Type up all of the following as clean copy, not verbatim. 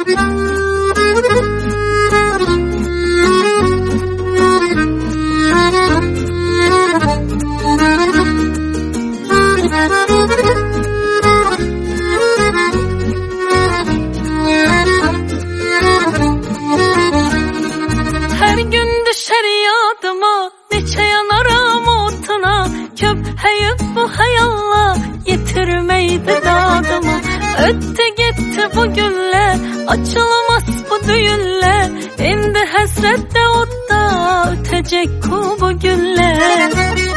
Her gün düşer yadıma, neçe yanaram otuna, köpheyip bu hayalla yitirmeydi dadıma. Öttü gitti bu günler, açılmaz bu düğünler, indi hasrette otta ötecek bu günler.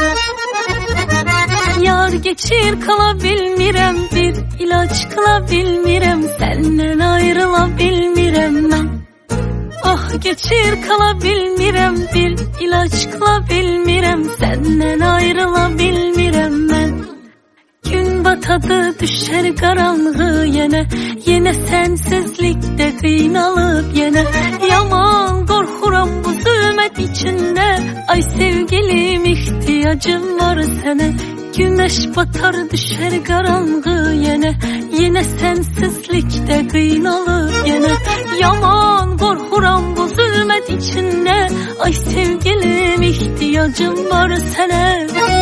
Yar geçir kalabilmirem, bir ilaç kılabilmirem, senden ayrılabilmirem ben. Ah geçir kalabilmirem, bir ilaç kılabilmirem, senden ayrılabilmirem ben. Gün batadı düşer karanlığı yine, yine sensizlikte kıynalıp yine. Yaman korkuram bu zulmet içinde, ay sevgilim ihtiyacım var sana. Güneş batar düşer karanlığı yine, yine sensizlikte kıynalıp yine. Yaman korkuram bu zulmet içinde, ay sevgilim ihtiyacım var sana.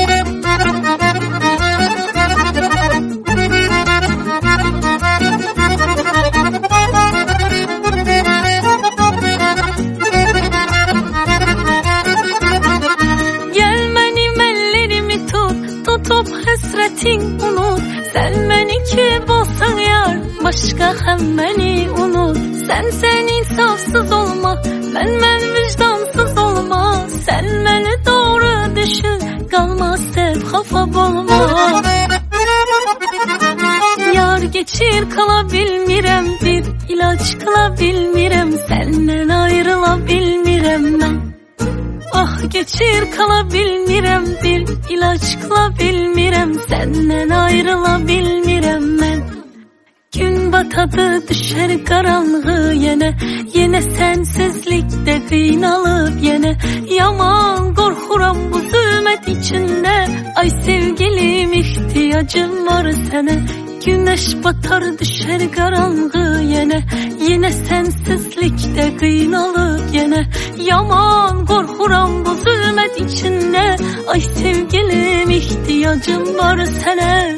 Tutup hasretin unut, sen beni ki bolsan yar, başka hem beni unut. Sen insafsız olma, ben vicdansız olma, sen beni doğru düşün, kalmaz hep kafa bolma. Yar geçir kalabilmirem, bir ilaç kılabilmirem, senden ayrılabilmirem ben. Ah geçir kalabilmirem, bir ilaç kılabilmirem, senden ayrılabilmirem ben. Gün batadı düşer karanlığı yine, yine sensizlikte kıynalıp yine. Yaman korkuram bu zulmet içinde, ay sevgilim ihtiyacım var sana. Güneş batar düşer karanlığı yine, yine sensizlikte kıynalıp yine. Yaman korkuram bu zulmet içinde, ay sevgilim ihtiyacım var sana.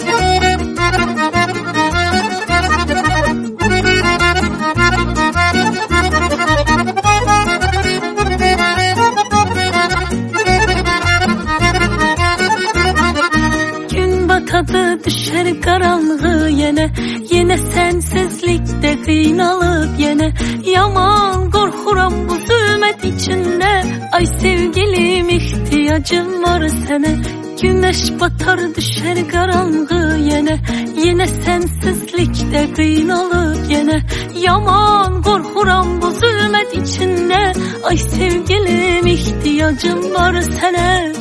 Tadı düşer karanlığı yine, yine sensizlikte kıynalıp yine. Yaman korkuram bu zulmet içinde, ay sevgilim ihtiyacım var sana. Güneş batar düşer karanlığı yine, yine sensizlikte kıynalıp yine. Yaman korkuram bu zulmet içinde, ay sevgilim ihtiyacım var sana.